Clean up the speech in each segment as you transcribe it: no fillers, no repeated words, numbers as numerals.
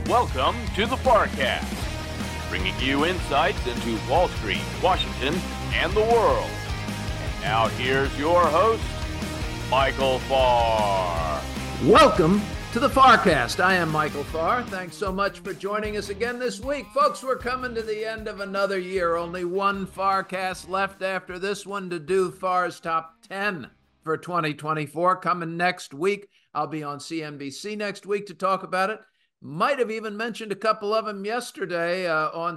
Welcome to the FARcast, bringing you insights into Wall Street, Washington, and the world. And now here's your host, Michael Farr. Welcome to the FARcast. I am Michael Farr. Thanks so much for joining us again this week. Folks, we're coming to the end of another year. Only one FARcast left after this one to do Farr's Top 10 for 2024. Coming next week. I'll be on CNBC next week to talk about it. Might have even mentioned a couple of them yesterday on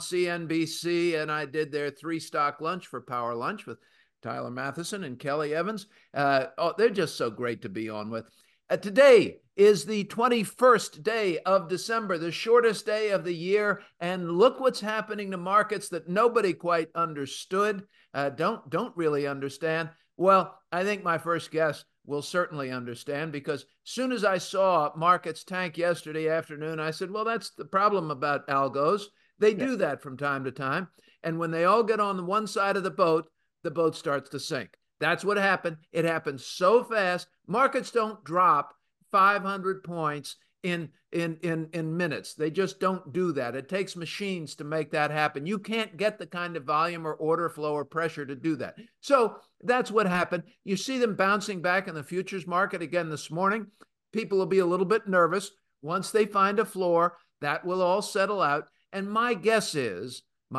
CNBC, and I did their 3-stock lunch for Power Lunch with Tyler Matheson and Kelly Evans. They're just so great to be on with. Today is the 21st day of December, the shortest day of the year, and look what's happening to markets that nobody quite understood, don't really understand. Well, I think my first guest will certainly understand, because soon as I saw markets tank yesterday afternoon, I said, well, that's the problem about algos. They do that from time to time. And when they all get on the one side of the boat starts to sink. That's what happened. It happened so fast. Markets don't drop 500 points in minutes. They just don't do that. It takes machines to make that happen. You can't get the kind of volume or order flow or pressure to do that. So that's what happened. You see them bouncing back in the futures market again this morning. People will be a little bit nervous. Once they find a floor, that will all settle out. And my guess is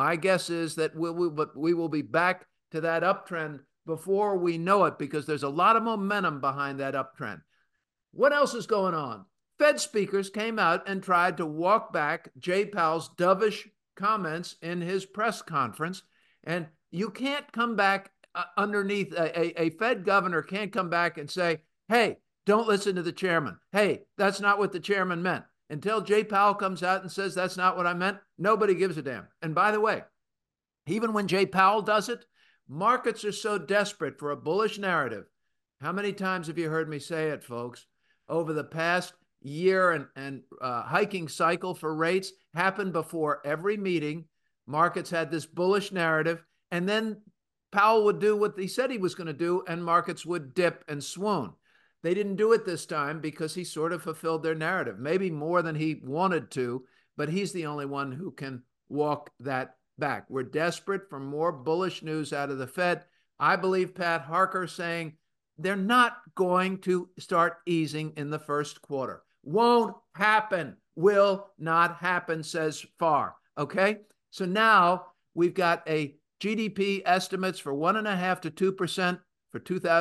that we will be back to that uptrend before we know it, because there's a lot of momentum behind that uptrend. What else is going on? Fed speakers came out and tried to walk back Jay Powell's dovish comments in his press conference. And you can't come back underneath a Fed governor can't come back and say, hey, don't listen to the chairman. Hey, that's not what the chairman meant. Until Jay Powell comes out and says that's not what I meant, nobody gives a damn. And by the way, even when Jay Powell does it, markets are so desperate for a bullish narrative. How many times have you heard me say it, folks? Over the past year and hiking cycle for rates happened before every meeting. Markets had this bullish narrative, and then Powell would do what he said he was going to do, and markets would dip and swoon. They didn't do it this time because he sort of fulfilled their narrative, maybe more than he wanted to, but he's the only one who can walk that back. We're desperate for more bullish news out of the Fed. I believe Pat Harker saying they're not going to start easing in the first quarter. Won't happen. Will not happen, says Farr. Okay? So now we've got a GDP estimates for 1.5% to 2% for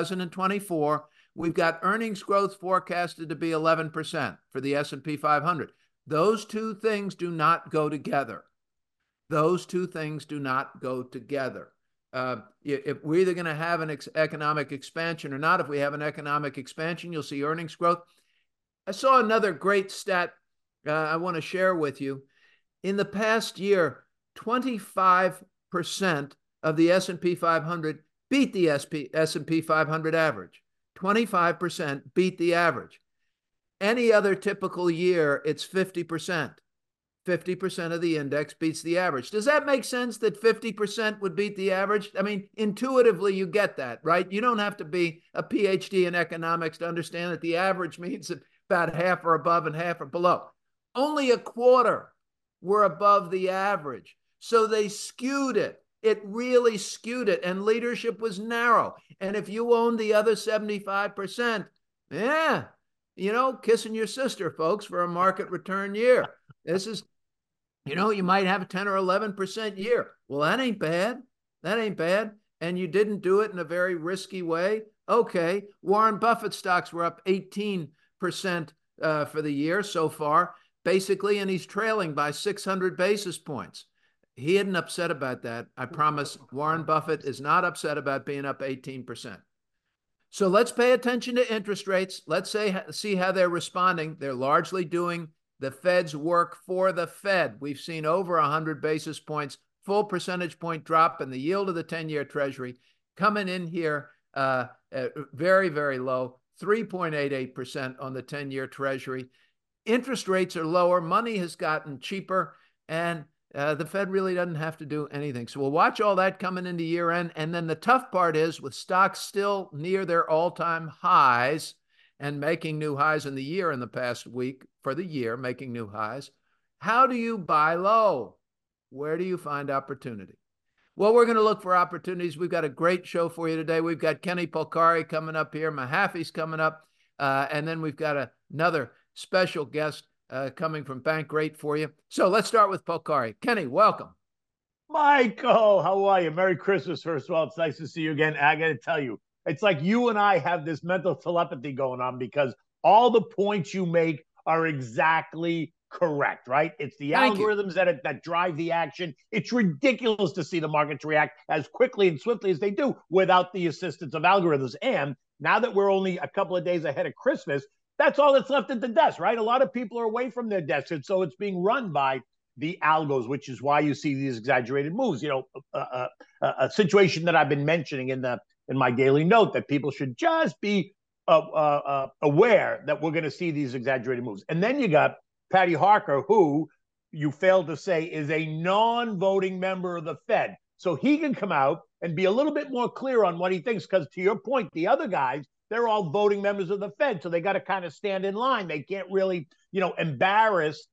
2024. We've got earnings growth forecasted to be 11% for the S&P 500. Those two things do not go together. Those two things do not go together. If we're either going to have an economic expansion or not. If we have an economic expansion, you'll see earnings growth. I saw another great stat I want to share with you. In the past year, 25% of the S&P 500 beat the S&P 500 average. 25% beat the average. Any other typical year, it's 50%. 50% of the index beats the average. Does that make sense that 50% would beat the average? I mean, intuitively, you get that, right? You don't have to be a PhD in economics to understand that the average means that about half are above and half are below. Only a quarter were above the average. So they skewed it. It really skewed it. And leadership was narrow. And if you own the other 75%, kissing your sister, folks, for a market return year. This is, you might have a 10 or 11% year. Well, that ain't bad. That ain't bad. And you didn't do it in a very risky way. Okay. Warren Buffett stocks were up 18% for the year so far, basically, and he's trailing by 600 basis points. He isn't upset about that. I promise Warren Buffett is not upset about being up 18%. So let's pay attention to interest rates. Let's see how they're responding. They're largely doing the Fed's work for the Fed. We've seen over 100 basis points, full percentage point drop in the yield of the 10-year Treasury, coming in here very, very low, 3.88% on the 10-year Treasury. Interest rates are lower. Money has gotten cheaper, and the Fed really doesn't have to do anything. So we'll watch all that coming into year end. And then the tough part is, with stocks still near their all-time highs and making new highs in the year in the past week for the year, making new highs, How do you buy low? Where do you find opportunity? Well, we're going to look for opportunities. We've got a great show for you today. We've got Kenny Polcari coming up here. Mahaffey's coming up. And then we've got another special guest coming from Bankrate for you. So let's start with Polcari. Kenny, welcome. Michael, how are you? Merry Christmas, first of all. It's nice to see you again. I got to tell you, it's like you and I have this mental telepathy going on because all the points you make are exactly correct, right? It's the algorithms that drive the action. It's ridiculous to see the markets react as quickly and swiftly as they do without the assistance of algorithms. And now that we're only a couple of days ahead of Christmas, that's all that's left at the desk, right? A lot of people are away from their desks, and so it's being run by the algos, which is why you see these exaggerated moves. You know, a situation that I've been mentioning in my daily note that people should just be aware that we're going to see these exaggerated moves. And then you got Patty Harker, who you failed to say is a non-voting member of the Fed. So he can come out and be a little bit more clear on what he thinks, because to your point, the other guys, they're all voting members of the Fed. So they got to kind of stand in line. They can't really, embarrass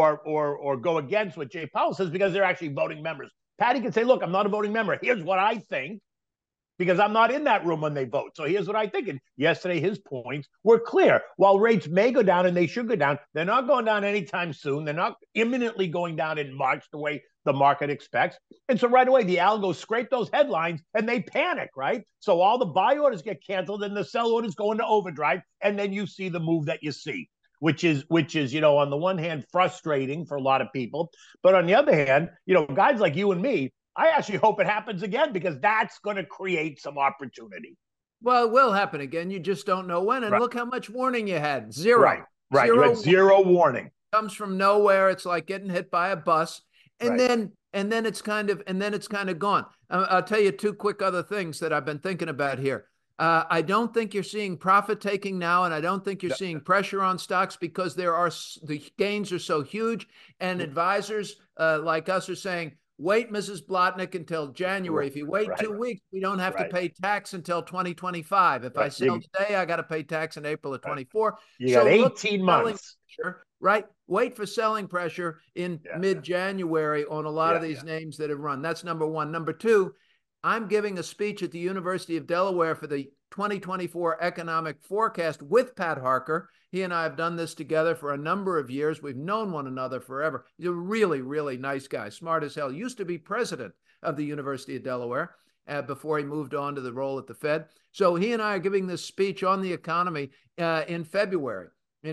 or go against what Jay Powell says because they're actually voting members. Patty can say, look, I'm not a voting member. Here's what I think, because I'm not in that room when they vote. So here's what I think. And yesterday, his points were clear. While rates may go down and they should go down, they're not going down anytime soon. They're not imminently going down in March the way the market expects. And so right away, the algos scrape those headlines and they panic, right? So all the buy orders get canceled and the sell orders go into overdrive. And then you see the move that you see, which is, on the one hand, frustrating for a lot of people. But on the other hand, guys like you and me, I actually hope it happens again, because that's going to create some opportunity. Well, it will happen again. You just don't know when. And look how much warning you had. Zero. Right. You had zero warning. Comes from nowhere. It's like getting hit by a bus. And then it's kind of gone. I'll tell you two quick other things that I've been thinking about here. I don't think you're seeing profit taking now, and I don't think you're seeing pressure on stocks because the gains are so huge, and advisors like us are saying, wait, Mrs. Blotnick, until January. If you wait 2 weeks, we don't have to pay tax until 2025. If I sell today, I got to pay tax in April of 24. You got 18 months. Pressure, right? Wait for selling pressure in mid-January on a lot of these names that have run. That's number one. Number two, I'm giving a speech at the University of Delaware for the 2024 economic forecast with Pat Harker. He and I have done this together for a number of years. We've known one another forever. He's a really, really nice guy, smart as hell. Used to be president of the University of Delaware before he moved on to the role at the Fed. So he and I are giving this speech on the economy in February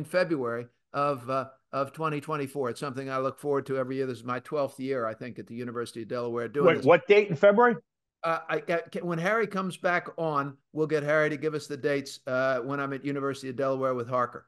of 2024. It's something I look forward to every year. This is my 12th year, I think, at the University of Delaware doing this. What date in February? When Harry comes back on, we'll get Harry to give us the dates when I'm at University of Delaware with Harker.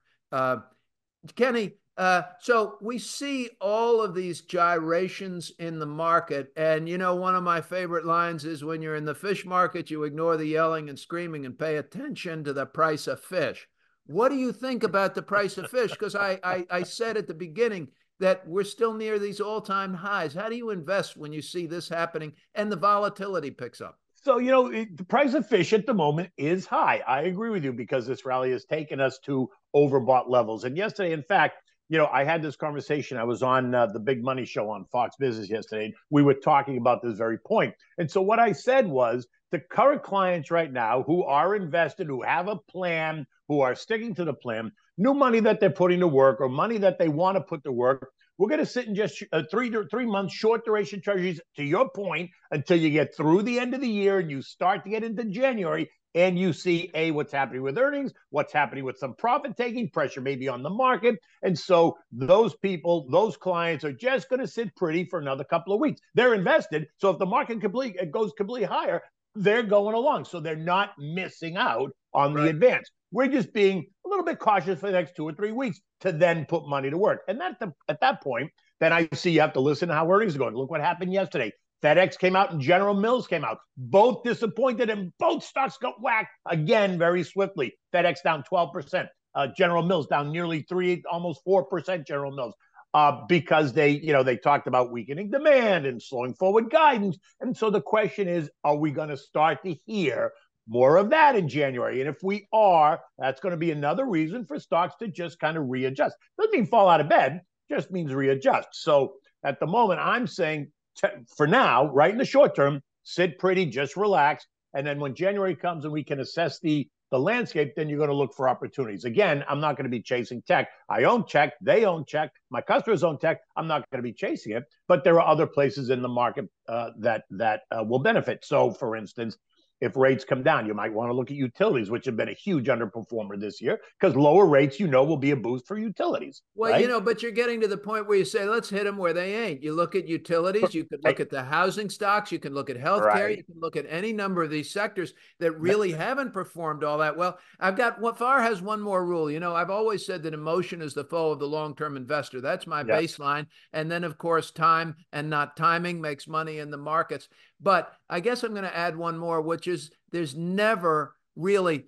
Kenny, so we see all of these gyrations in the market. And, one of my favorite lines is, when you're in the fish market, you ignore the yelling and screaming and pay attention to the price of fish. What do you think about the price of fish? Because I said at the beginning that we're still near these all-time highs. How do you invest when you see this happening and the volatility picks up? So, the price of fish at the moment is high. I agree with you, because this rally has taken us to overbought levels. And yesterday, in fact, I had this conversation. I was on the Big Money Show on Fox Business yesterday. We were talking about this very point. And so what I said was, the current clients right now who are invested, who have a plan, who are sticking to the plan, new money that they're putting to work or money that they want to put to work, we're going to sit in just 3 months short duration treasuries, to your point, until you get through the end of the year and you start to get into January, and you see what's happening with earnings, what's happening with some profit taking, pressure maybe on the market. And so those people, those clients are just going to sit pretty for another couple of weeks. They're invested. So if the market goes completely higher, they're going along. So they're not missing out on the advance. We're just being a little bit cautious for the next 2 or 3 weeks to then put money to work. And at that point, then I see you have to listen to how earnings are going. Look what happened yesterday. FedEx came out and General Mills came out. Both disappointed, and both stocks got whacked again very swiftly. FedEx down 12%. General Mills down nearly 3, almost 4%. General Mills. Because they talked about weakening demand and slowing forward guidance. And so the question is, are we going to start to hear more of that in January? And if we are, that's going to be another reason for stocks to just kind of readjust. Doesn't mean fall out of bed. just means readjust. So at the moment, I'm saying for now, right in the short term, sit pretty, just relax. And then when January comes and we can assess the landscape, then you're going to look for opportunities. Again, I'm not going to be chasing tech. I own tech. They own tech. My customers own tech. I'm not going to be chasing it. But there are other places in the market that will benefit. So, for instance, if rates come down, you might want to look at utilities, which have been a huge underperformer this year, because lower rates, will be a boost for utilities. Well, right? but you're getting to the point where you say, let's hit them where they ain't. You look at utilities, you could look at the housing stocks, you can look at healthcare, right. You can look at any number of these sectors that really haven't performed all that well. FAR has one more rule. I've always said that emotion is the foe of the long-term investor. That's my baseline. And then, of course, time and not timing makes money in the markets. But I guess I'm going to add one more, which is there's never really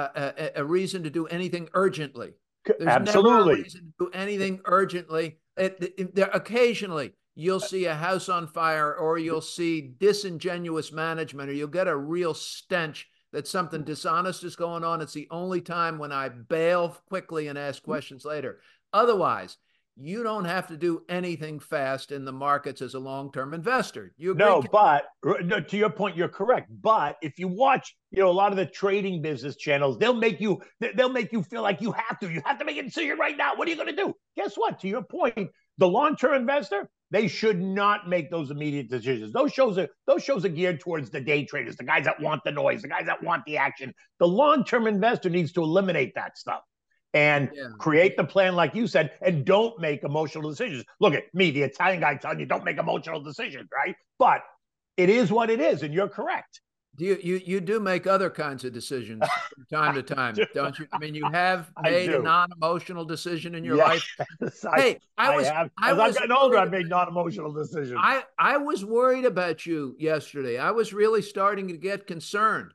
a reason to do anything urgently. There's Absolutely. never a reason to do anything urgently. Occasionally, you'll see a house on fire, or you'll see disingenuous management, or you'll get a real stench that something dishonest is going on. It's the only time when I bail quickly and ask questions later. Otherwise, you don't have to do anything fast in the markets as a long-term investor. You agree? No, but to your point, you're correct. But if you watch, a lot of the trading business channels, they'll make you feel like you have to make a decision right now. What are you going to do? Guess what? To your point, the long-term investor, they should not make those immediate decisions. Those shows are geared towards the day traders, the guys that want the noise, the guys that want the action. The long-term investor needs to eliminate that stuff and create the plan, like you said, and don't make emotional decisions. Look at me, the Italian guy, telling you don't make emotional decisions, right? But it is what it is, and you're correct. You do make other kinds of decisions from time to time, don't you? I mean, you have made a non-emotional decision in your life. Hey, as I've gotten older, I've made non-emotional decisions. I was worried about you yesterday. I was really starting to get concerned.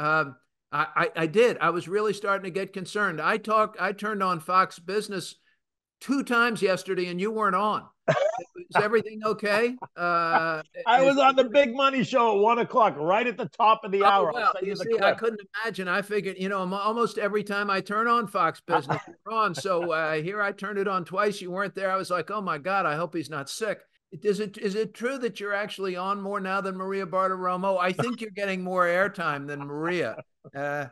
I did. I was really starting to get concerned. I turned on Fox Business 2 times yesterday, and you weren't on. Is everything okay? I was on the Big Money Show at 1:00, right at the top of the hour. Well, you see, I couldn't imagine. I figured, almost every time I turn on Fox Business, you're on. So here I turned it on twice. You weren't there. I was like, oh my God, I hope he's not sick. Is it true that you're actually on more now than Maria Bartiromo? I think you're getting more airtime than Maria. The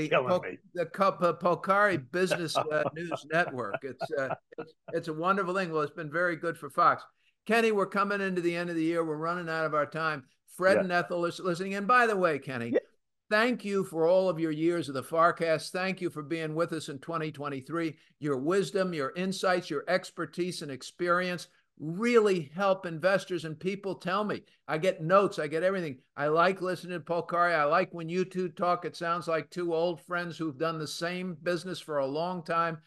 Pocari Business News Network. It's a wonderful thing. Well, it's been very good for Fox. Kenny, we're coming into the end of the year. We're running out of our time. Fred and Ethel is listening. And by the way, Kenny, thank you for all of your years of the FarCast. Thank you for being with us in 2023. Your wisdom, your insights, your expertise and experience really help investors, and people tell me. I get notes, I get everything. I like listening to Pocari. I like when you two talk. It sounds like 2 old friends who've done the same business for a long time.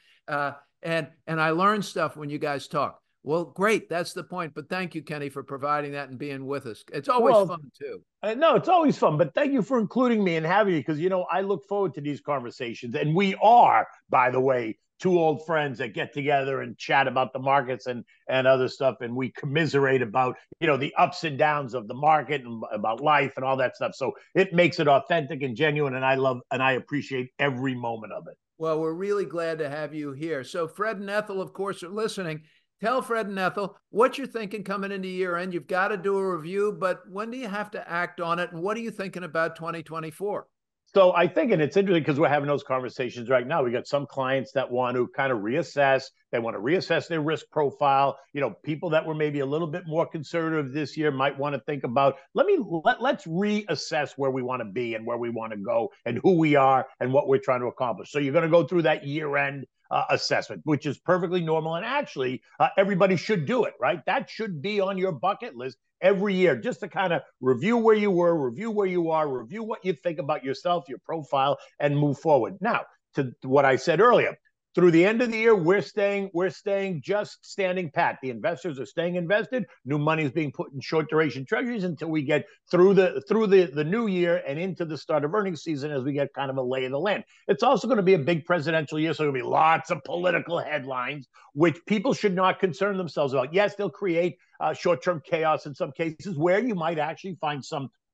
And I learn stuff when you guys talk. Well, great. That's the point. But thank you, Kenny, for providing that and being with us. It's always fun, too. No, it's always fun. But thank you for including me and having me, because, I look forward to these conversations. And we are, by the way, 2 old friends that get together and chat about the markets and other stuff. And we commiserate about, the ups and downs of the market and about life and all that stuff. So it makes it authentic and genuine. And I appreciate every moment of it. Well, we're really glad to have you here. So Fred and Ethel, of course, are listening. Tell Fred and Ethel what you're thinking coming into year end. You've got to do a review, but when do you have to act on it? And what are you thinking about 2024? So I think, and it's interesting because we're having those conversations right now. We got some clients that want to kind of reassess. They want to reassess their risk profile. People that were maybe a little bit more conservative this year might want to think about, let's reassess where we want to be and where we want to go and who we are and what we're trying to accomplish. So you're going to go through that year-end assessment, which is perfectly normal. And actually, everybody should do it, right? That should be on your bucket list every year, just to kind of review where you were, review where you are, review what you think about yourself, your profile, and move forward. Now, to what I said earlier, through the end of the year, we're staying just standing pat. The investors are staying invested. New money is being put in short duration treasuries until we get through the new year and into the start of earnings season, as we get kind of a lay of the land. It's also going to be a big presidential year, so there'll be lots of political headlines, which people should not concern themselves about. Yes, they'll create short-term chaos in some cases, where you might actually find some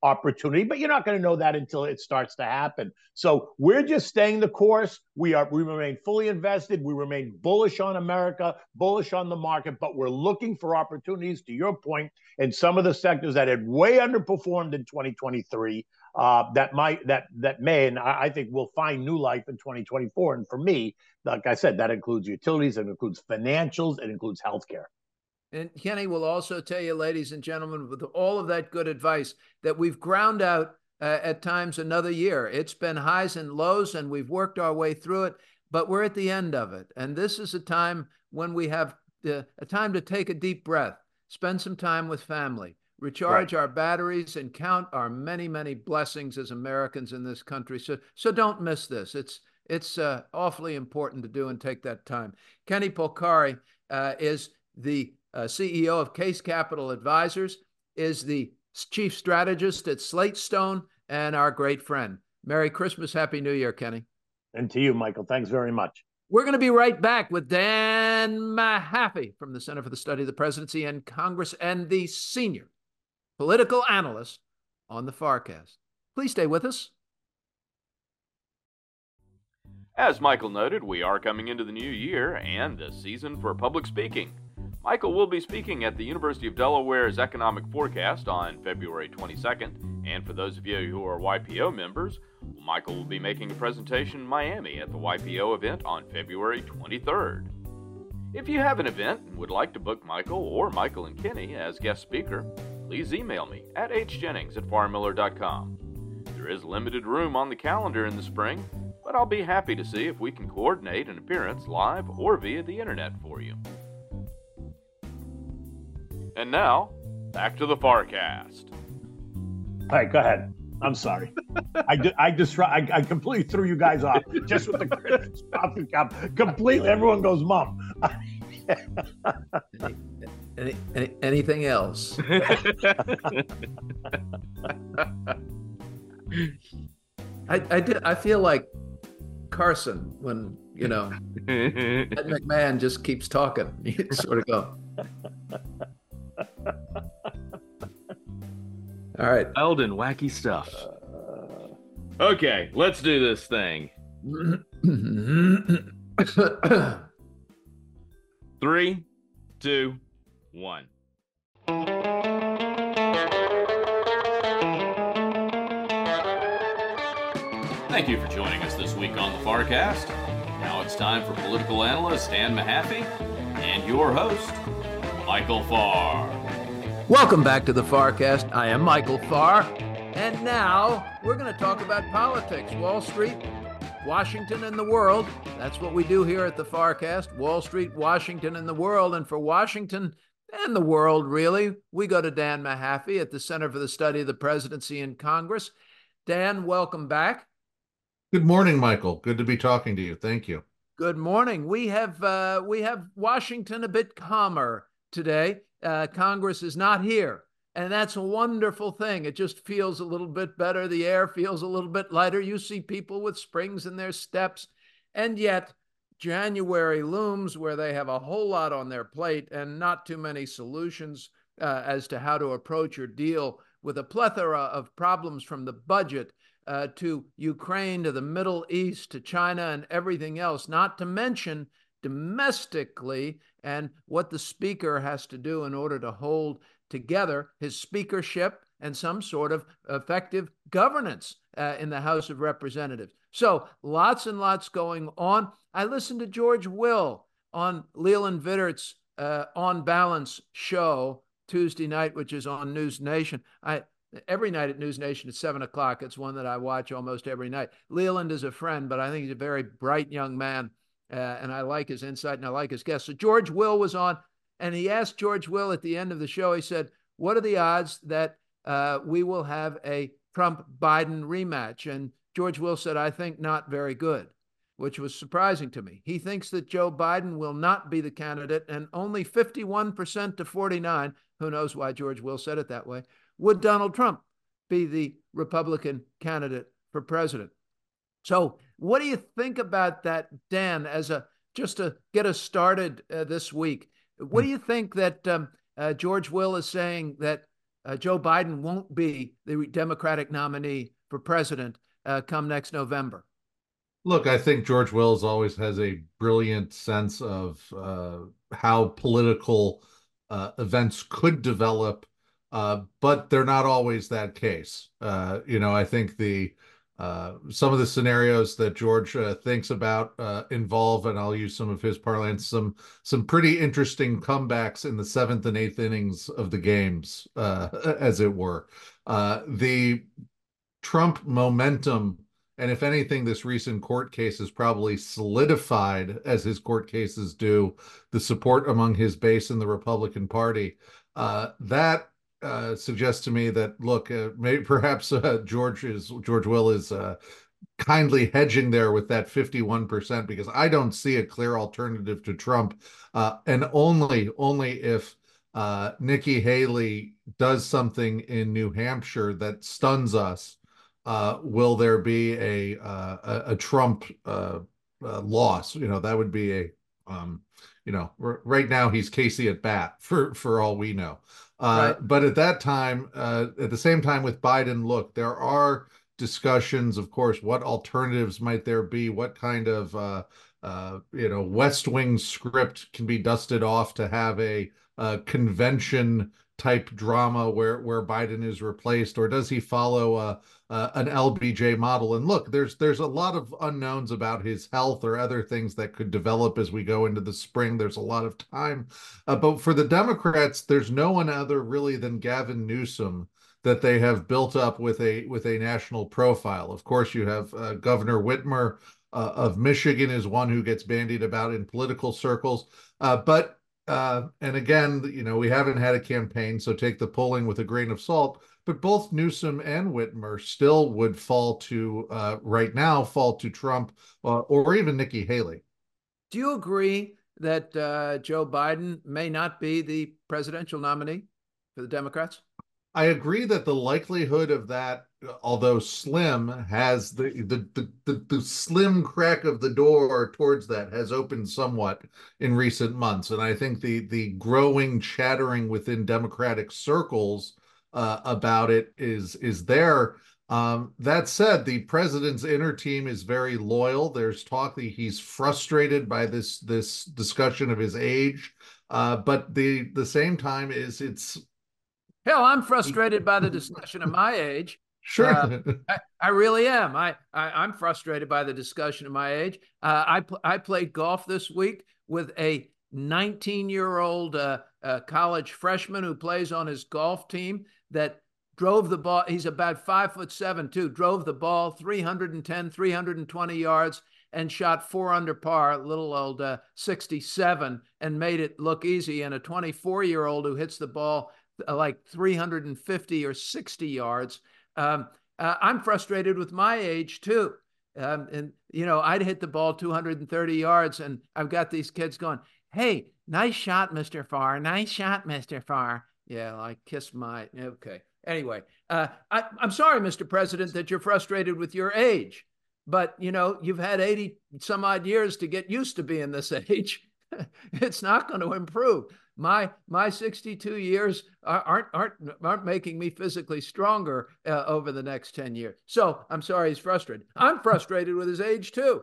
opportunity, but you're not going to know that until it starts to happen. So we're just staying the course. We remain fully invested. We remain bullish on America, bullish on the market, but we're looking for opportunities, to your point, in some of the sectors that had way underperformed in 2023. That may, and I think will find new life in 2024. And for me, like I said, that includes utilities, it includes financials, it includes healthcare. And Kenny will also tell you, ladies and gentlemen, with all of that good advice, that we've ground out at times another year. It's been highs and lows, and we've worked our way through it, but we're at the end of it. And this is a time when we have a time to take a deep breath, spend some time with family, recharge our batteries, and count our many, many blessings as Americans in this country. So don't miss this. It's awfully important to do and take that time. Kenny Polcari is the CEO of Case Capital Advisors, is the chief strategist at Slate Stone, and our great friend. Merry Christmas, Happy New Year, Kenny. And to you, Michael. Thanks very much. We're going to be right back with Dan Mahaffey from the Center for the Study of the Presidency and Congress and the senior political analyst on the FarCast. Please stay with us. As Michael noted, we are coming into the new year and the season for public speaking. Michael will be speaking at the University of Delaware's Economic Forecast on February 22nd, and for those of you who are YPO members, Michael will be making a presentation in Miami at the YPO event on February 23rd. If you have an event and would like to book Michael or Michael and Kenny as guest speaker, please email me at hjennings@farmiller.com. There is limited room on the calendar in the spring, but I'll be happy to see if we can coordinate an appearance live or via the internet for you. And now, back to the FarCast. All right, go ahead. I'm sorry. I completely threw you guys off just with the Christmas coffee cup. Completely, everyone goes mum. Anything else? I feel like Carson when Ed McMahon just keeps talking. You sort of go. All right. Wild and wacky stuff. Okay, let's do this thing. 3, 2, 1. Thank you for joining us this week on the FarCast. Now it's time for political analyst Dan Mahaffey and your host, Michael Farr. Welcome back to the FarCast. I am Michael Farr, and now we're going to talk about politics, Wall Street, Washington, and the world. That's what we do here at the FarCast, Wall Street, Washington, and the world. And for Washington and the world, really, we go to Dan Mahaffey at the Center for the Study of the Presidency and Congress. Dan, welcome back. Good morning, Michael. Good to be talking to you. Thank you. Good morning. We have Washington a bit calmer today. Congress is not here, and that's a wonderful thing. It just feels a little bit better. The air feels a little bit lighter. You see people with springs in their steps, and yet January looms where they have a whole lot on their plate and not too many solutions as to how to approach or deal with a plethora of problems, from the budget to Ukraine, to the Middle East, to China, and everything else, not to mention domestically and what the speaker has to do in order to hold together his speakership and some sort of effective governance in the House of Representatives. So lots and lots going on. I listened to George Will on Leland Vittert's On Balance show Tuesday night, which is on News Nation. Every night at News Nation at 7 o'clock. It's one that I watch almost every night. Leland is a friend, but I think he's a very bright young man. And I like his insight and I like his guests. So George Will was on, and he asked George Will at the end of the show, he said, what are the odds that we will have a Trump-Biden rematch? And George Will said, I think not very good, which was surprising to me. He thinks that Joe Biden will not be the candidate, and only 51% to 49%, who knows why George Will said it that way, would Donald Trump be the Republican candidate for president. So what do you think about that, Dan, just to get us started this week? What do you think that George Will is saying, that Joe Biden won't be the Democratic nominee for president come next November? Look, I think George Wills always has a brilliant sense of how political events could develop, but they're not always that case. I think the some of the scenarios that George thinks about involve, and I'll use some of his parlance, some pretty interesting comebacks in the seventh and eighth innings of the games, as it were. The Trump momentum, and if anything, this recent court case has probably solidified, as his court cases do, the support among his base in the Republican Party. That suggests to me that, look, maybe perhaps George Will is kindly hedging there with that 51%, because I don't see a clear alternative to Trump, and only if Nikki Haley does something in New Hampshire that stuns us, will there be a Trump loss? That would be right now he's Casey at bat for all we know. Right. But at that time, at the same time with Biden, look, there are discussions, of course, what alternatives might there be? What kind of West Wing script can be dusted off to have a convention type drama where Biden is replaced, or does he follow an LBJ model? And look, there's a lot of unknowns about his health or other things that could develop as we go into the spring. There's a lot of time, but for the Democrats, there's no one other really than Gavin Newsom that they have built up with a national profile. Of course, you have Governor Whitmer of Michigan is one who gets bandied about in political circles, but and again, we haven't had a campaign, so take the polling with a grain of salt. But both Newsom and Whitmer still would right now fall to Trump or even Nikki Haley. Do you agree that Joe Biden may not be the presidential nominee for the Democrats? I agree that the likelihood of that, although slim, has the slim crack of the door towards that has opened somewhat in recent months. And I think the growing chattering within Democratic circles about it is there. That said, the president's inner team is very loyal. There's talk that he's frustrated by this discussion of his age, but the same time it's. Hell, I'm frustrated by the discussion of my age. Sure. I really am. I'm frustrated by the discussion of my age. I played golf this week with a 19-year-old college freshman who plays on his golf team that drove the ball. He's about 5'7" too. Drove the ball 310, 320 yards and shot 4 under par, little old 67, and made it look easy. And a 24-year-old who hits the ball like 350 or 60 yards. I'm frustrated with my age too. And I'd hit the ball 230 yards, and I've got these kids going, "Hey, nice shot, Mr. Farr. Nice shot, Mr. Farr." Yeah, I kiss my, okay. Anyway, I'm sorry, Mr. President, that you're frustrated with your age, but you've had 80 some odd years to get used to being this age. It's not going to improve. My 62 years aren't making me physically stronger over the next 10 years. So I'm sorry he's frustrated. I'm frustrated with his age too.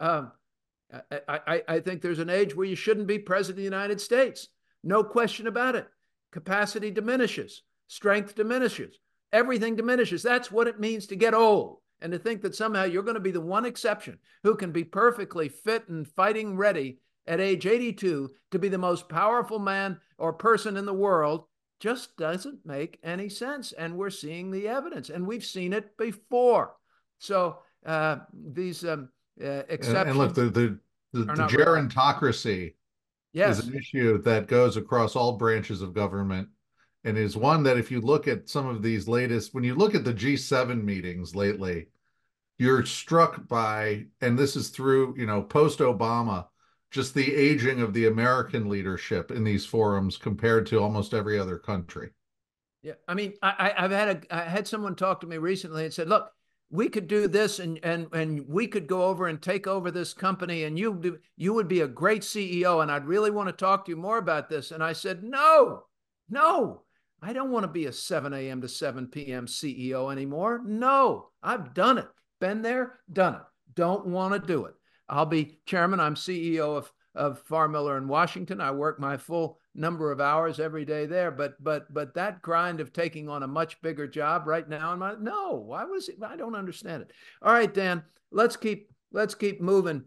I think there's an age where you shouldn't be president of the United States. No question about it. Capacity diminishes. Strength diminishes. Everything diminishes. That's what it means to get old. And to think that somehow you're going to be the one exception who can be perfectly fit and fighting ready at age 82 to be the most powerful man or person in the world just doesn't make any sense. And we're seeing the evidence, and we've seen it before. So these exceptions. And look, the gerontocracy is an issue that goes across all branches of government, and is one that, if you look at some of these latest, when you look at the G7 meetings lately, you're struck by, and this is through, post-Obama, just the aging of the American leadership in these forums compared to almost every other country. Yeah, I mean, I had someone talk to me recently and said, "Look, we could do this, and we could go over and take over this company, and you would be a great CEO, and I'd really want to talk to you more about this." And I said, "No, I don't want to be a 7 a.m. to 7 p.m. CEO anymore. No, I've done it. Been there, done it. Don't want to do it. I'll be chairman. I'm CEO of Farr Miller in Washington. I work my full number of hours every day there. But that grind of taking on a much bigger job right now, no, why was it? I don't understand it. All right, Dan, let's keep moving.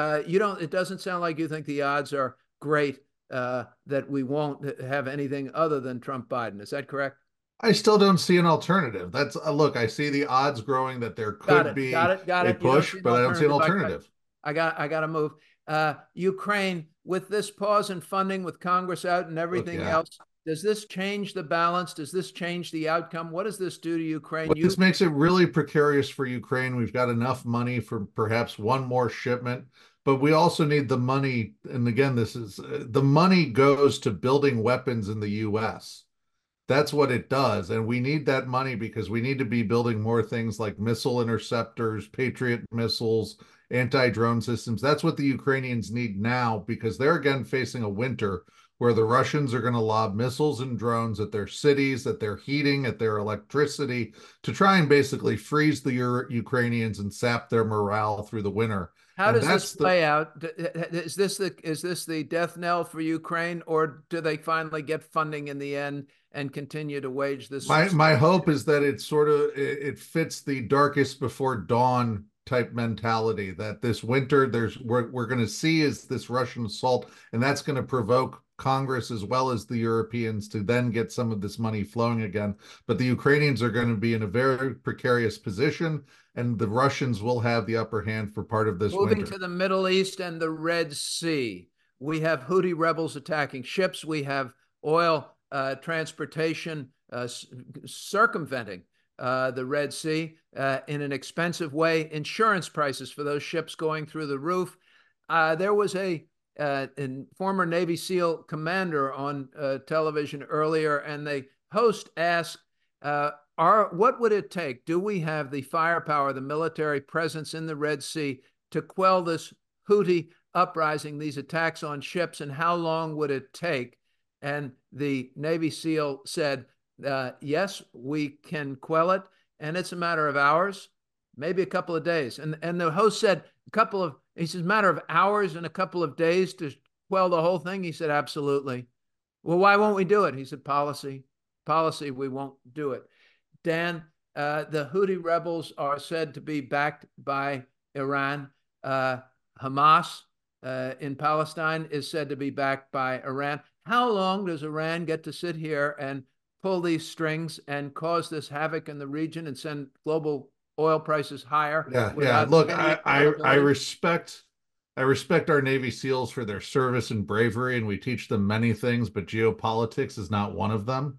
It doesn't sound like you think the odds are great that we won't have anything other than Trump Biden. Is that correct? I still don't see an alternative. That's look, I see the odds growing that there could be a push, but I don't see an alternative. I got to move. Ukraine, with this pause in funding, with Congress out and everything else, does this change the balance? Does this change the outcome? What does this do to Ukraine? Well, this makes it really precarious for Ukraine. We've got enough money for perhaps one more shipment, but we also need the money. And again, the money goes to building weapons in the U.S. That's what it does. And we need that money because we need to be building more things like missile interceptors, Patriot missiles, anti-drone systems. That's what the Ukrainians need now, because they're again facing a winter where the Russians are going to lob missiles and drones at their cities, at their heating, at their electricity, to try and basically freeze the Ukrainians and sap their morale through the winter. How does this play out? Is this the death knell for Ukraine, or do they finally get funding in the end and continue to wage this? My hope is that it fits the darkest before dawn type mentality, that this winter we're going to see is this Russian assault, and that's going to provoke Congress as well as the Europeans to then get some of this money flowing again. But the Ukrainians are going to be in a very precarious position, and the Russians will have the upper hand for part of this winter. Moving to the Middle East and the Red Sea, we have Houthi rebels attacking ships. We have oil transportation circumventing the Red Sea in an expensive way. Insurance prices for those ships going through the roof. There was a former Navy SEAL commander on television earlier, and the host asked, what would it take? Do we have the firepower, the military presence in the Red Sea to quell this Houthi uprising, these attacks on ships, and how long would it take? And the Navy SEAL said, yes, we can quell it, and it's a matter of hours, maybe a couple of days. And the host said, he says, matter of hours and a couple of days to quell the whole thing? He said, absolutely. Well, why won't we do it? He said, policy, we won't do it. Dan, the Houthi rebels are said to be backed by Iran. Hamas in Palestine is said to be backed by Iran. How long does Iran get to sit here and pull these strings and cause this havoc in the region and send global oil prices higher? Yeah. Look, I respect our Navy SEALs for their service and bravery, and we teach them many things, but geopolitics is not one of them.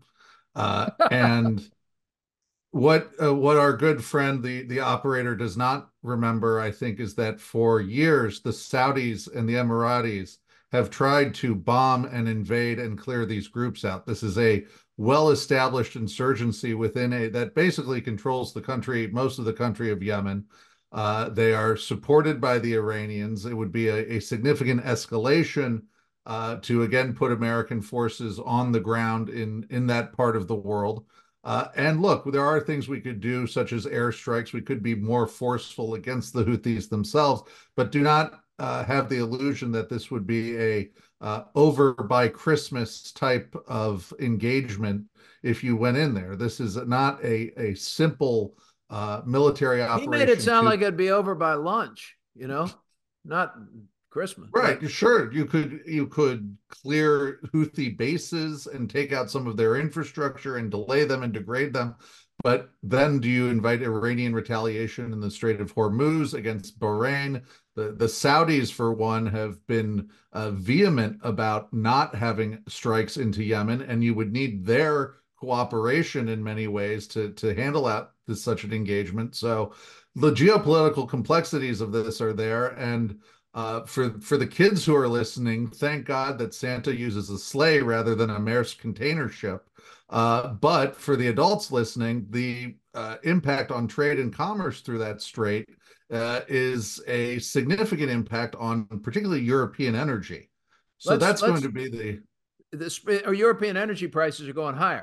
And what our good friend, the operator, does not remember, I think, is that for years the Saudis and the Emiratis have tried to bomb and invade and clear these groups out. This is a well-established insurgency within that basically controls the country, most of the country of Yemen. They are supported by the Iranians. It would be a significant escalation to again put American forces on the ground in that part of the world. And look, there are things we could do, such as airstrikes. We could be more forceful against the Houthis themselves, but do not have the illusion that this would be a over by Christmas type of engagement if you went in there. This is not a simple military operation. He made it sound like it'd be over by lunch, not Christmas. Right. Sure. You could clear Houthi bases and take out some of their infrastructure and delay them and degrade them. But then do you invite Iranian retaliation in the Strait of Hormuz against Bahrain? The Saudis, for one, have been vehement about not having strikes into Yemen, and you would need their cooperation in many ways to handle out such an engagement. So the geopolitical complexities of this are there. And for the kids who are listening, thank God that Santa uses a sleigh rather than a Maersk container ship. But for the adults listening, the impact on trade and commerce through that strait is a significant impact on particularly European energy. So that's going to be European energy prices are going higher.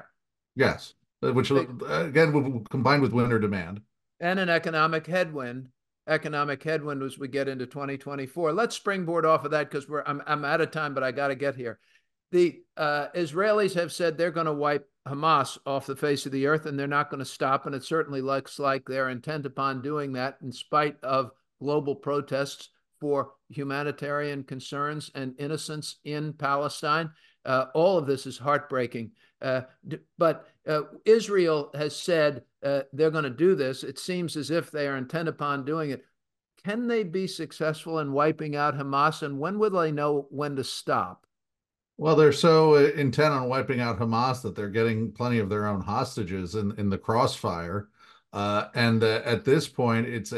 Yes, which again will combined with winter demand and an economic headwind. Economic headwind as we get into 2024. Let's springboard off of that because I'm out of time, but I got to get here. The Israelis have said they're going to wipe Hamas off the face of the earth, and they're not going to stop. And it certainly looks like they're intent upon doing that in spite of global protests for humanitarian concerns and innocence in Palestine. All of this is heartbreaking. But Israel has said they're going to do this. It seems as if they are intent upon doing it. Can they be successful in wiping out Hamas? And when will they know when to stop? Well, they're so intent on wiping out Hamas that they're getting plenty of their own hostages in the crossfire. And at this point, it's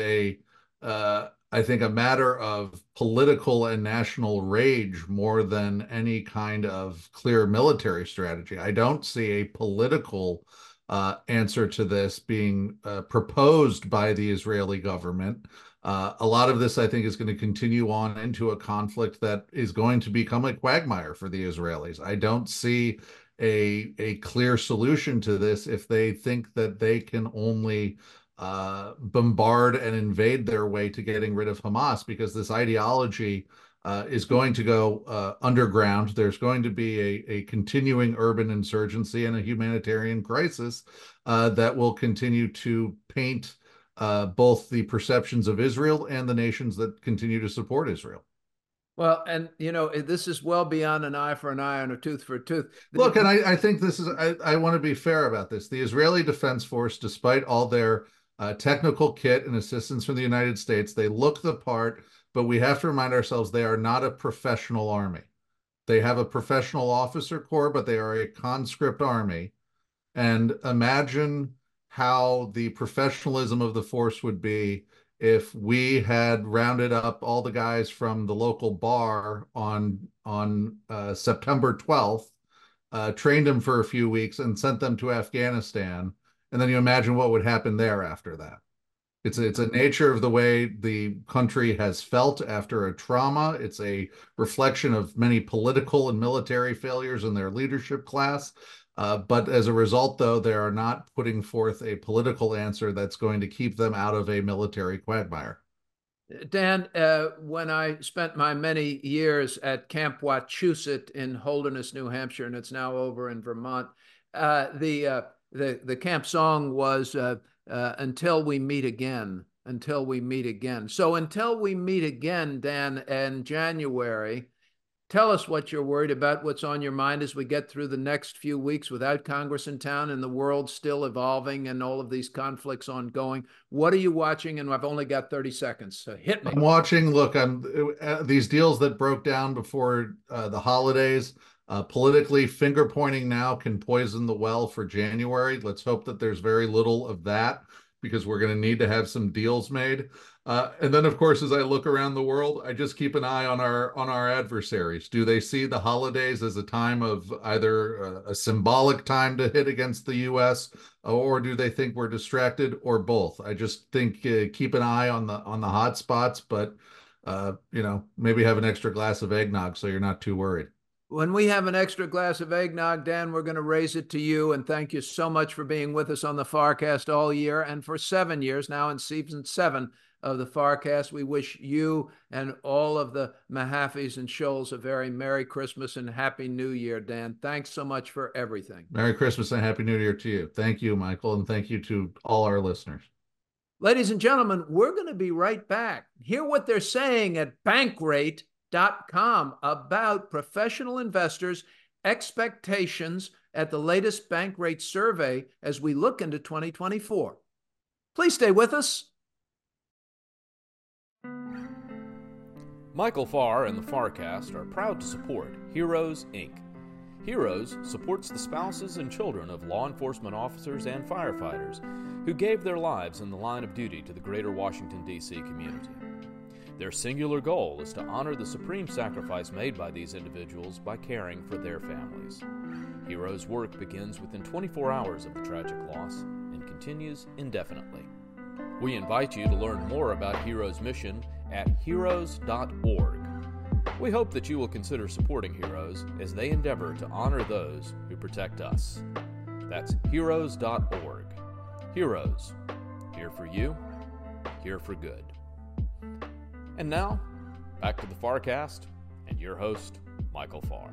I think, a matter of political and national rage more than any kind of clear military strategy. I don't see a political answer to this being proposed by the Israeli government. A lot of this, I think, is going to continue on into a conflict that is going to become a quagmire for the Israelis. I don't see a clear solution to this if they think that they can only bombard and invade their way to getting rid of Hamas, because this ideology is going to go underground. There's going to be a continuing urban insurgency and a humanitarian crisis that will continue to paint both the perceptions of Israel and the nations that continue to support Israel. Well, and this is well beyond an eye for an eye and a tooth for a tooth. Look, and I think this is, I want to be fair about this. The Israeli Defense Force, despite all their technical kit and assistance from the United States, they look the part, but we have to remind ourselves they are not a professional army. They have a professional officer corps, but they are a conscript army. And imagine how the professionalism of the force would be if we had rounded up all the guys from the local bar on September 12th, trained them for a few weeks and sent them to Afghanistan. And then you imagine what would happen there after that. It's a nature of the way the country has felt after a trauma. It's a reflection of many political and military failures in their leadership class. But as a result, though, they are not putting forth a political answer that's going to keep them out of a military quagmire. Dan, when I spent my many years at Camp Wachusett in Holderness, New Hampshire, and it's now over in Vermont, the camp song was "Until We Meet Again." Until we meet again. So until we meet again, Dan, in January, tell us what you're worried about, what's on your mind as we get through the next few weeks without Congress in town and the world still evolving and all of these conflicts ongoing. What are you watching? And I've only got 30 seconds, so hit me. I'm watching, look, these deals that broke down before the holidays, politically, finger pointing now can poison the well for January. Let's hope that there's very little of that, because we're going to need to have some deals made. And then, of course, as I look around the world, I just keep an eye on our adversaries. Do they see the holidays as a time of either a symbolic time to hit against the U.S., or do they think we're distracted, or both? I just think keep an eye on the hot spots, but maybe have an extra glass of eggnog so you're not too worried. When we have an extra glass of eggnog, Dan, we're going to raise it to you. And thank you so much for being with us on the FarCast all year and for 7 years now in season 7 of the FarCast. We wish you and all of the Mahafis and Scholes a very Merry Christmas and Happy New Year, Dan. Thanks so much for everything. Merry Christmas and Happy New Year to you. Thank you, Michael, and thank you to all our listeners. Ladies and gentlemen, we're going to be right back. Hear what they're saying at Bankrate.com about professional investors' expectations at the latest Bankrate survey as we look into 2024. Please stay with us. Michael Farr and the FarCast are proud to support Heroes, Inc. Heroes supports the spouses and children of law enforcement officers and firefighters who gave their lives in the line of duty to the greater Washington, D.C. community. Their singular goal is to honor the supreme sacrifice made by these individuals by caring for their families. Heroes' work begins within 24 hours of the tragic loss and continues indefinitely. We invite you to learn more about Heroes' mission at heroes.org. We hope that you will consider supporting Heroes as they endeavor to honor those who protect us. That's heroes.org. Heroes, here for you, here for good. And now, back to the FARcast and your host, Michael Farr.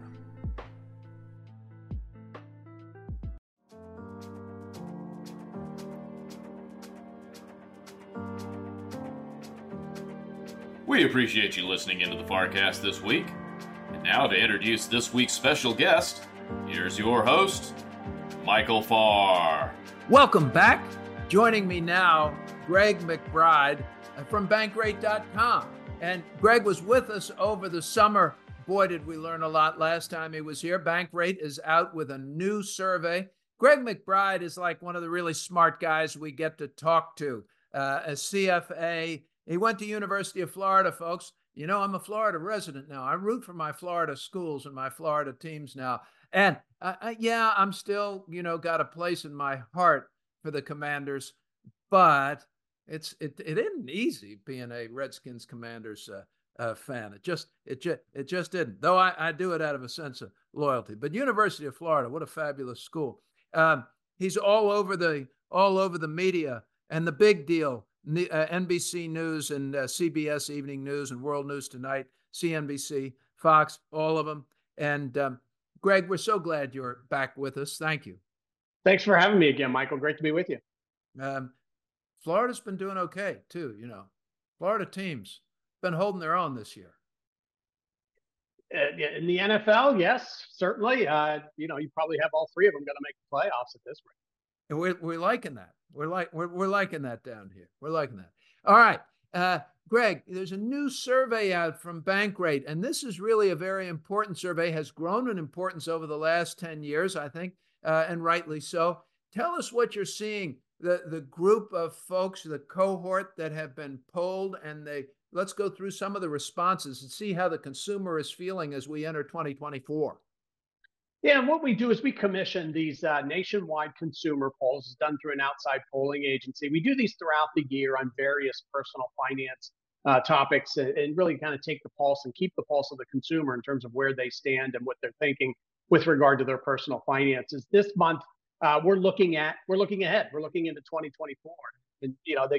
We appreciate you listening into the FARcast this week. And now to introduce this week's special guest, here's your host, Michael Farr. Welcome back. Joining me now, Greg McBride from Bankrate.com. And Greg was with us over the summer. Boy, did we learn a lot last time he was here. Bankrate is out with a new survey. Greg McBride is like one of the really smart guys we get to talk to. A CFA. He went to University of Florida, folks. You know, I'm a Florida resident now. I root for my Florida schools and my Florida teams now. And yeah, I'm still, got a place in my heart for the Commanders, but it isn't easy being a Redskins Commanders fan. It just didn't. Though I do it out of a sense of loyalty. But University of Florida, what a fabulous school. He's all over the media, and the big deal. NBC News and CBS Evening News and World News Tonight, CNBC, Fox, all of them. And Greg, we're so glad you're back with us. Thank you. Thanks for having me again, Michael. Great to be with you. Florida's been doing okay, too. Florida teams been holding their own this year. In the NFL, yes, certainly. You probably have all three of them going to make the playoffs at this rate. And we're liking that. We're liking that down here. We're liking that. All right. Greg, there's a new survey out from Bankrate, and this is really a very important survey, has grown in importance over the last 10 years, I think, and rightly so. Tell us what you're seeing, the group of folks, the cohort that have been polled, and let's go through some of the responses and see how the consumer is feeling as we enter 2024. Yeah, and what we do is we commission these nationwide consumer polls done through an outside polling agency. We do these throughout the year on various personal finance topics and really kind of take the pulse and keep the pulse of the consumer in terms of where they stand and what they're thinking with regard to their personal finances. This month, we're looking ahead. We're looking into 2024. And,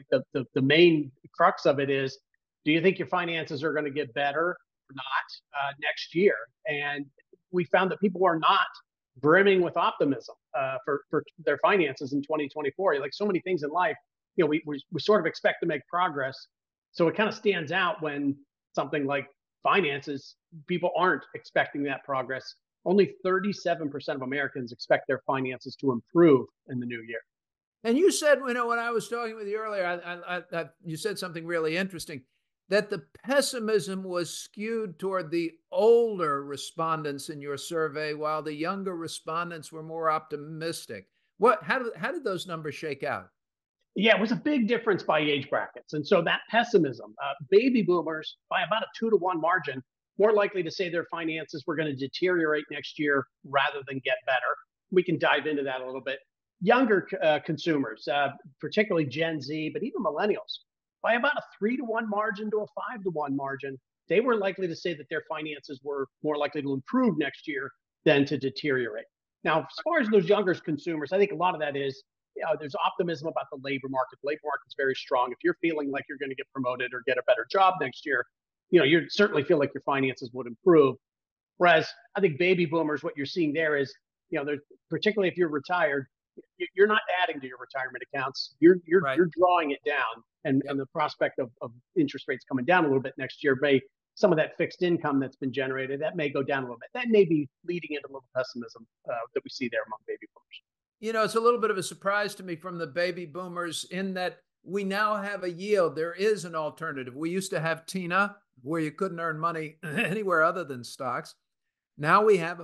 the main crux of it is, do you think your finances are going to get better or not next year? And we found that people are not brimming with optimism for their finances in 2024. Like so many things in life, we sort of expect to make progress. So it kind of stands out when something like finances, people aren't expecting that progress. Only 37% of Americans expect their finances to improve in the new year. And you said, when I was talking with you earlier, you said something really interesting, that the pessimism was skewed toward the older respondents in your survey, while the younger respondents were more optimistic. How did those numbers shake out? Yeah, it was a big difference by age brackets. And so that pessimism, baby boomers, by about a 2-to-1 margin, more likely to say their finances were going to deteriorate next year rather than get better. We can dive into that a little bit. Younger consumers, particularly Gen Z, but even millennials, by about a 3-to-1 margin to a 5-to-1 margin, they were likely to say that their finances were more likely to improve next year than to deteriorate. Now, as far as those younger consumers, I think a lot of that is, there's optimism about the labor market. The labor market's very strong. If you're feeling like you're going to get promoted or get a better job next year, you certainly feel like your finances would improve. Whereas I think baby boomers, what you're seeing there is, particularly if you're retired, you're not adding to your retirement accounts. You're drawing it down. And the prospect of interest rates coming down a little bit next year some of that fixed income that's been generated, that may go down a little bit. That may be leading into a little pessimism that we see there among baby boomers. It's a little bit of a surprise to me from the baby boomers in that we now have a yield. There is an alternative. We used to have TINA, where you couldn't earn money anywhere other than stocks. Now we have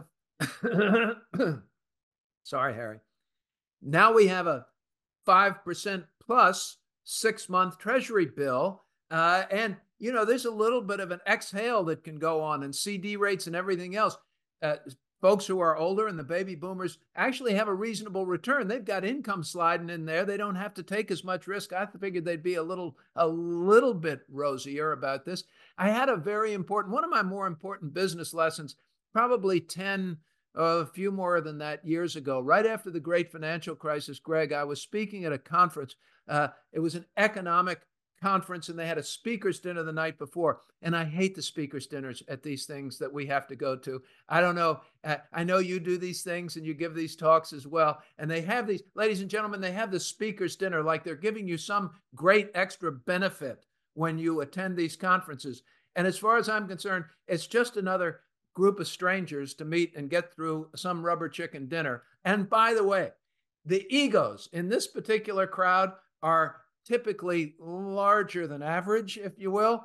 sorry, Harry. Now we have a 5% plus 6-month Treasury bill. And, there's a little bit of an exhale that can go on, and CD rates and everything else. Folks who are older and the baby boomers actually have a reasonable return. They've got income sliding in there. They don't have to take as much risk. I figured they'd be a little bit rosier about this. I had one of my more important business lessons, probably 10 a few more than that years ago, right after the great financial crisis. Greg, I was speaking at a conference. It was an economic conference, and they had a speaker's dinner the night before. And I hate the speaker's dinners at these things that we have to go to. I don't know. I know you do these things and you give these talks as well. And they have these, ladies and gentlemen, they have the speaker's dinner like they're giving you some great extra benefit when you attend these conferences. And as far as I'm concerned, it's just another group of strangers to meet and get through some rubber chicken dinner. And by the way, the egos in this particular crowd are typically larger than average, if you will.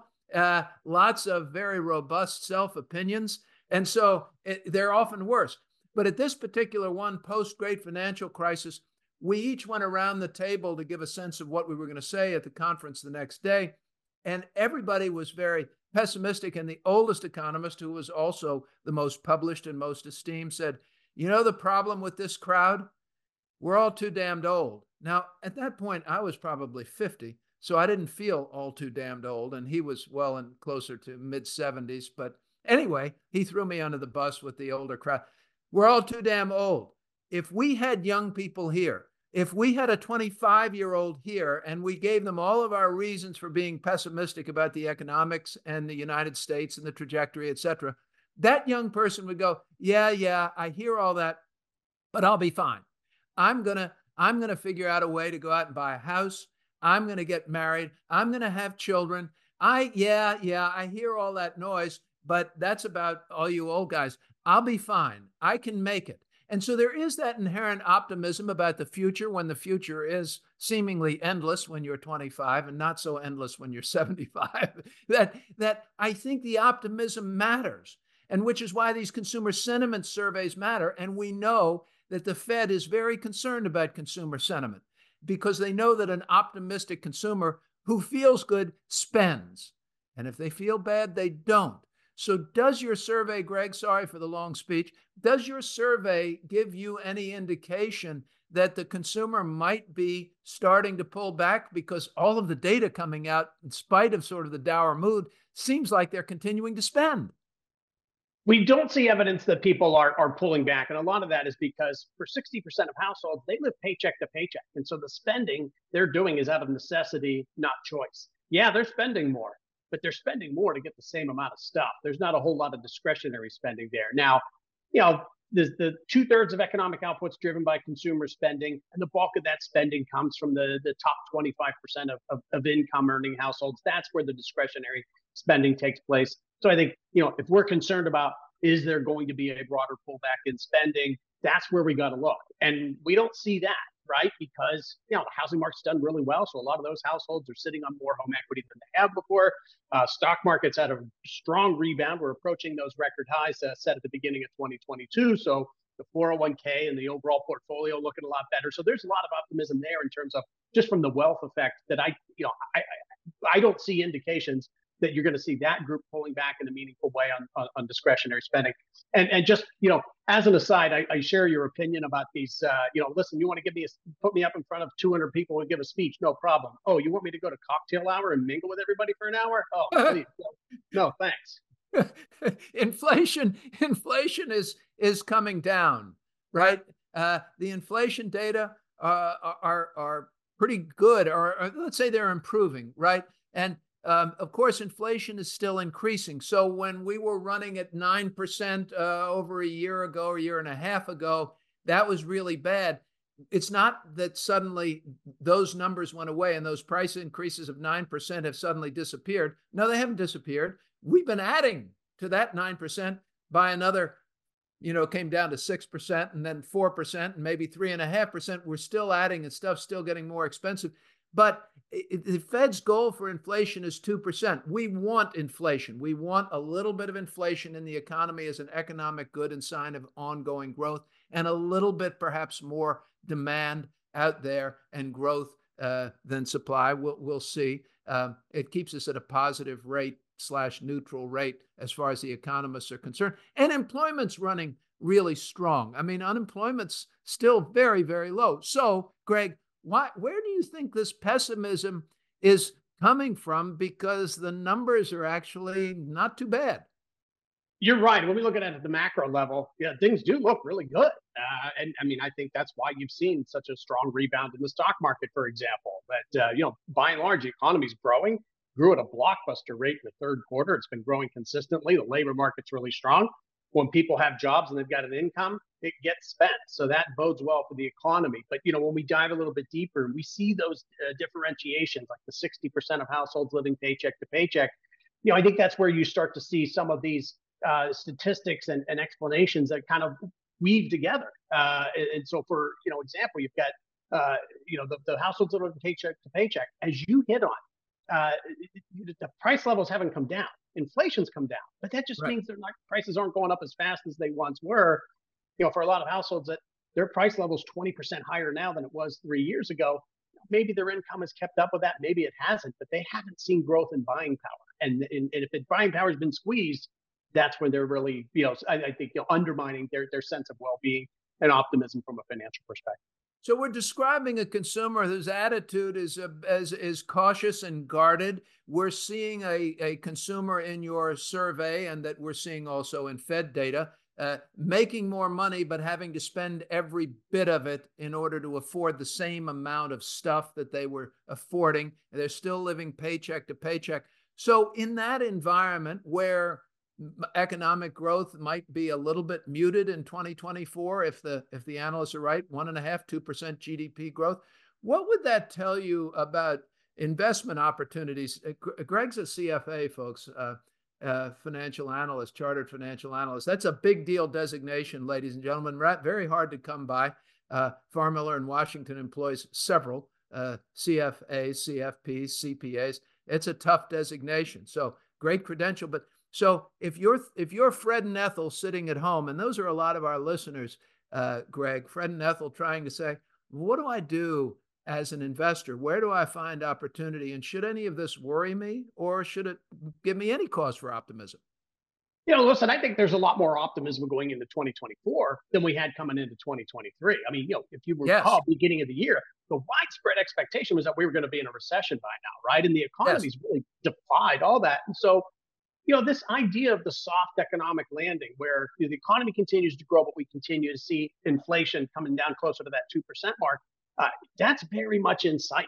Lots of very robust self-opinions. And so they're often worse. But at this particular one, post-great financial crisis, we each went around the table to give a sense of what we were going to say at the conference the next day. And everybody was very pessimistic. And the oldest economist, who was also the most published and most esteemed, said, you know, the problem with this crowd? We're all too damned old. Now, at that point, I was probably 50, so I didn't feel all too damned old, and he was well and closer to mid-70s. But anyway, he threw me under the bus with the older crowd. We're all too damn old. If we had young people here, if we had a 25-year-old here and we gave them all of our reasons for being pessimistic about the economics and the United States and the trajectory, et cetera, that young person would go, yeah, I hear all that, but I'll be fine. I'm going to figure out a way to go out and buy a house. I'm going to get married. I'm going to have children. I hear all that noise, but that's about all you old guys. I'll be fine. I can make it. And so there is that inherent optimism about the future when the future is seemingly endless when you're 25 and not so endless when you're 75, that I think the optimism matters, and which is why these consumer sentiment surveys matter. And we know that the Fed is very concerned about consumer sentiment because they know that an optimistic consumer who feels good spends. And if they feel bad, they don't. So does your survey, Greg, sorry for the long speech, does your survey give you any indication that the consumer might be starting to pull back? Because all of the data coming out, in spite of sort of the dour mood, seems like they're continuing to spend. We don't see evidence that people are pulling back. And a lot of that is because for 60% of households, they live paycheck to paycheck. And so the spending they're doing is out of necessity, not choice. Yeah, they're spending more, but they're spending more to get the same amount of stuff. There's not a whole lot of discretionary spending there. Now, the 2/3 of economic output's driven by consumer spending, and the bulk of that spending comes from the top 25% of income earning households. That's where the discretionary spending takes place. So I think, if we're concerned about, is there going to be a broader pullback in spending, that's where we got to look. And we don't see that, right? Because, the housing market's done really well. So a lot of those households are sitting on more home equity than they have before. Stock market's had a strong rebound. We're approaching those record highs set at the beginning of 2022. So the 401k and the overall portfolio looking a lot better. So there's a lot of optimism there in terms of just from the wealth effect that I don't see indications that you're going to see that group pulling back in a meaningful way on discretionary spending. And just, as an aside, I share your opinion about these, listen, you want to put me up in front of 200 people and give a speech, no problem. Oh, you want me to go to cocktail hour and mingle with everybody for an hour? Oh, please. No, thanks. Inflation is coming down, right? The inflation data are pretty good, or let's say they're improving, right? And of course, inflation is still increasing. So when we were running at 9% over a year ago, a year and a half ago, that was really bad. It's not that suddenly those numbers went away and those price increases of 9% have suddenly disappeared. No, they haven't disappeared. We've been adding to that 9% by another, came down to 6% and then 4% and maybe 3.5%. We're still adding and stuff's still getting more expensive. But the Fed's goal for inflation is 2%. We want inflation. We want a little bit of inflation in the economy as an economic good and sign of ongoing growth, and a little bit perhaps more demand out there and growth than supply. We'll see. It keeps us at a positive rate / neutral rate as far as the economists are concerned. And employment's running really strong. I mean, unemployment's still very, very low. So, Greg, where do you think this pessimism is coming from? Because the numbers are actually not too bad. You're right. When we look at it at the macro level, yeah, things do look really good. And I mean, I think that's why you've seen such a strong rebound in the stock market, for example. But, by and large, the economy's growing, grew at a blockbuster rate in the third quarter. It's been growing consistently. The labor market's really strong. When people have jobs and they've got an income, it gets spent. So that bodes well for the economy. But, when we dive a little bit deeper, we see those differentiations, like the 60% of households living paycheck to paycheck. I think that's where you start to see some of these statistics and explanations that kind of weave together. And so, for example, you've got the households living paycheck to paycheck, as you hit on. The price levels haven't come down. Inflation's come down, but that just means prices aren't going up as fast as they once were. For a lot of households, that their price level is 20% higher now than it was 3 years ago. Maybe their income has kept up with that. Maybe it hasn't, but they haven't seen growth in buying power. And if the buying power has been squeezed, that's when they're really, I think, undermining their sense of well-being and optimism from a financial perspective. So we're describing a consumer whose attitude is cautious and guarded. We're seeing a consumer in your survey, and that we're seeing also in Fed data, making more money, but having to spend every bit of it in order to afford the same amount of stuff that they were affording. They're still living paycheck to paycheck. So in that environment where economic growth might be a little bit muted in 2024, if the analysts are right, 1.5–2% GDP growth, what would that tell you about investment opportunities? Greg's a CFA, folks, financial analyst, chartered financial analyst. That's a big deal designation, ladies and gentlemen. Very hard to come by. Farmiller in Washington employs several CFAs, CFPs, CPAs. It's a tough designation. So great credential, but so if you're Fred and Ethel sitting at home, and those are a lot of our listeners, Greg, Fred and Ethel trying to say, what do I do as an investor? Where do I find opportunity? And should any of this worry me, or should it give me any cause for optimism? Listen, I think there's a lot more optimism going into 2024 than we had coming into 2023. I mean, if you recall, beginning of the year, the widespread expectation was that we were going to be in a recession by now, right? And the economy's really defied all that. And so, this idea of the soft economic landing, where the economy continues to grow, but we continue to see inflation coming down closer to that 2% mark, that's very much in sight.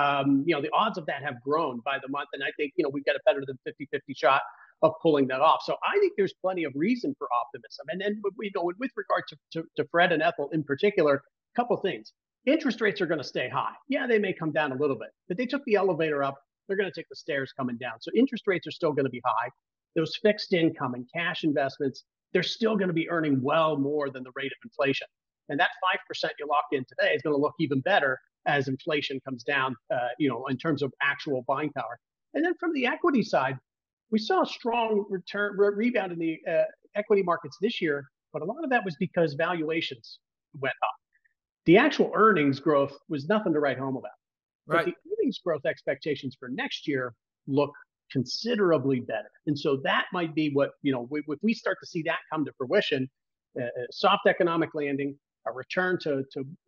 The odds of that have grown by the month, and I think, we've got a better than 50-50 shot of pulling that off. So I think there's plenty of reason for optimism. And then, with regard to Fred and Ethel in particular, a couple things. Interest rates are going to stay high. Yeah, they may come down a little bit, but they took the elevator up. They're going to take the stairs coming down. So interest rates are still going to be high. Those fixed income and cash investments, they're still going to be earning well more than the rate of inflation. And that 5% you locked in today is going to look even better as inflation comes down, in terms of actual buying power. And then from the equity side, we saw a strong rebound in the equity markets this year, but a lot of that was because valuations went up. The actual earnings growth was nothing to write home about. Right. But the earnings growth expectations for next year look considerably better. And so that might be what, if we start to see that come to fruition, soft economic landing, a return to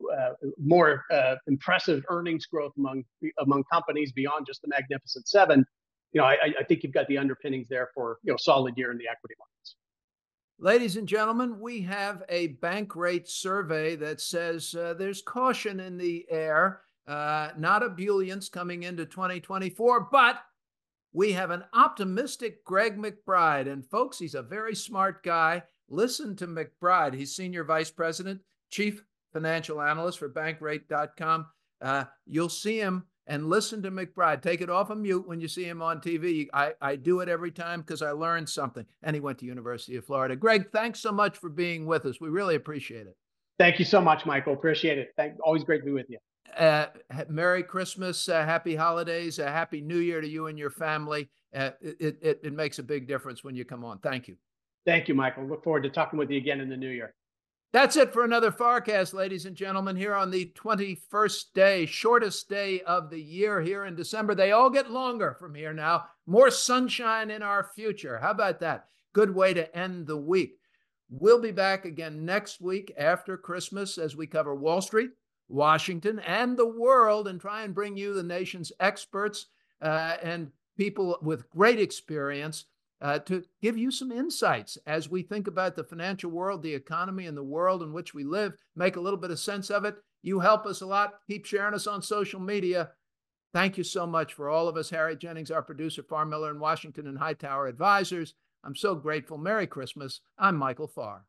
more impressive earnings growth among companies beyond just the Magnificent Seven, I think you've got the underpinnings there for solid year in the equity markets. Ladies and gentlemen, we have a Bankrate survey that says there's caution in the air, not ebullience coming into 2024, but we have an optimistic Greg McBride. And folks, he's a very smart guy. Listen to McBride. He's Senior Vice President, Chief Financial Analyst for Bankrate.com. You'll see him and listen to McBride. Take it off of mute when you see him on TV. I do it every time because I learned something. And he went to University of Florida. Greg, thanks so much for being with us. We really appreciate it. Thank you so much, Michael. Appreciate it. Always great to be with you. Merry Christmas, happy holidays, happy New Year to you and your family. It makes a big difference when you come on. Thank you. Thank you, Michael. Look forward to talking with you again in the new year. That's it for another Farcast, ladies and gentlemen, here on the 21st day, shortest day of the year here in December. They all get longer from here now. More sunshine in our future. How about that? Good way to end the week. We'll be back again next week after Christmas as we cover Wall Street, Washington, and the world, and try and bring you the nation's experts and people with great experience to give you some insights as we think about the financial world, the economy, and the world in which we live, make a little bit of sense of it. You help us a lot. Keep sharing us on social media. Thank you so much for all of us. Harry Jennings, our producer, Farr Miller in Washington, and Hightower Advisors. I'm so grateful. Merry Christmas. I'm Michael Farr.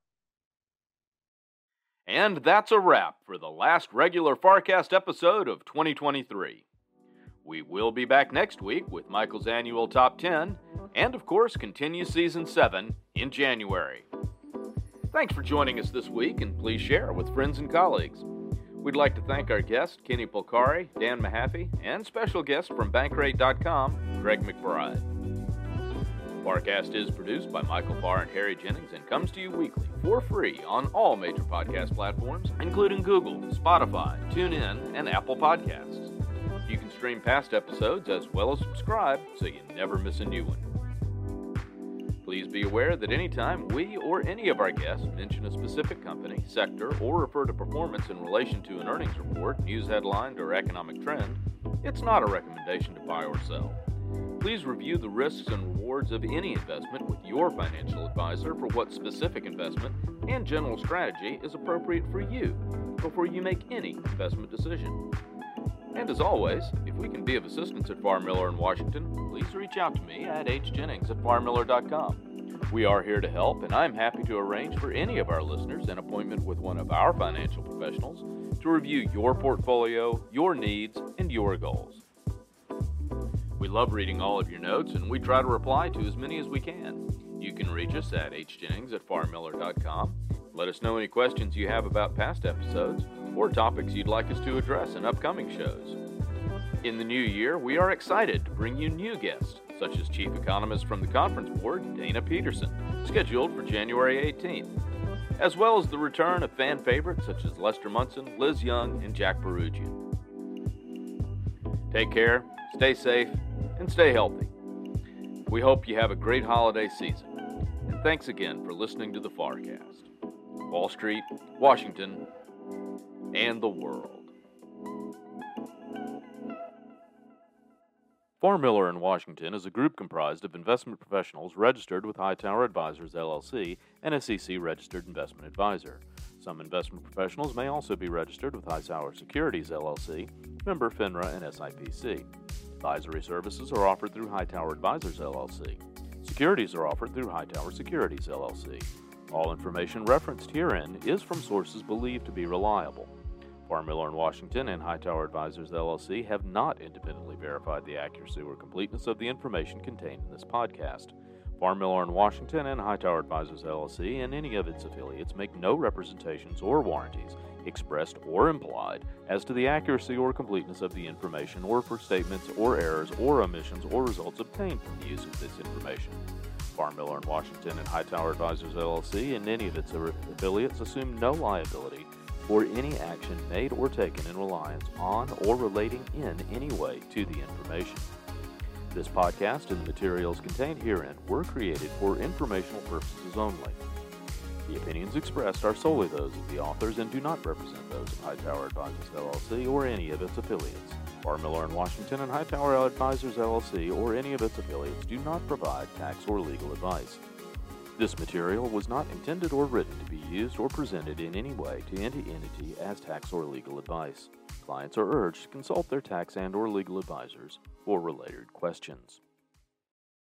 And that's a wrap for the last regular FarrCast episode of 2023. We will be back next week with Michael's annual Top 10, and of course, continue Season 7 in January. Thanks for joining us this week, and please share with friends and colleagues. We'd like to thank our guests, Kenny Polcari, Dan Mahaffey, and special guest from Bankrate.com, Greg McBride. FarrCast is produced by Michael Farr and Harry Jennings and comes to you weekly for free on all major podcast platforms, including Google, Spotify, TuneIn, and Apple Podcasts. You can stream past episodes as well as subscribe so you never miss a new one. Please be aware that anytime we or any of our guests mention a specific company, sector, or refer to performance in relation to an earnings report, news headline, or economic trend, it's not a recommendation to buy or sell. Please review the risks and rewards of any investment with your financial advisor for what specific investment and general strategy is appropriate for you before you make any investment decision. And as always, if we can be of assistance at Farr Miller in Washington, please reach out to me at hjennings@farrmiller.com. We are here to help, and I'm happy to arrange for any of our listeners an appointment with one of our financial professionals to review your portfolio, your needs, and your goals. We love reading all of your notes, and we try to reply to as many as we can. You can reach us at hjennings@farrmiller.com. Let us know any questions you have about past episodes or topics you'd like us to address in upcoming shows. In the new year, we are excited to bring you new guests, such as Chief Economist from the Conference Board, Dana Peterson, scheduled for January 18th, as well as the return of fan favorites such as Lester Munson, Liz Young, and Jack Perugian. Take care, stay safe, and stay healthy. We hope you have a great holiday season, and thanks again for listening to the FarrCast. Wall Street, Washington, and the world. Farr Miller in Washington is a group comprised of investment professionals registered with Hightower Advisors, LLC, an SEC-registered investment advisor. Some investment professionals may also be registered with Hightower Securities, LLC, member FINRA and SIPC. Advisory services are offered through Hightower Advisors, LLC. Securities are offered through Hightower Securities, LLC. All information referenced herein is from sources believed to be reliable. Farr Miller in Washington and Hightower Advisors, LLC have not independently verified the accuracy or completeness of the information contained in this podcast. Farr Miller in Washington and Hightower Advisors, LLC and any of its affiliates make no representations or warranties, expressed or implied, as to the accuracy or completeness of the information or for statements or errors or omissions or results obtained from the use of this information. Farr Miller in Washington and Hightower Advisors, LLC and any of its affiliates assume no liability for any action made or taken in reliance on or relating in any way to the information. This podcast and the materials contained herein were created for informational purposes only. The opinions expressed are solely those of the authors and do not represent those of Hightower Advisors, LLC or any of its affiliates. Farr Miller in Washington and Hightower Advisors, LLC or any of its affiliates do not provide tax or legal advice. This material was not intended or written to be used or presented in any way to any entity as tax or legal advice. Clients are urged to consult their tax and or legal advisors for related questions.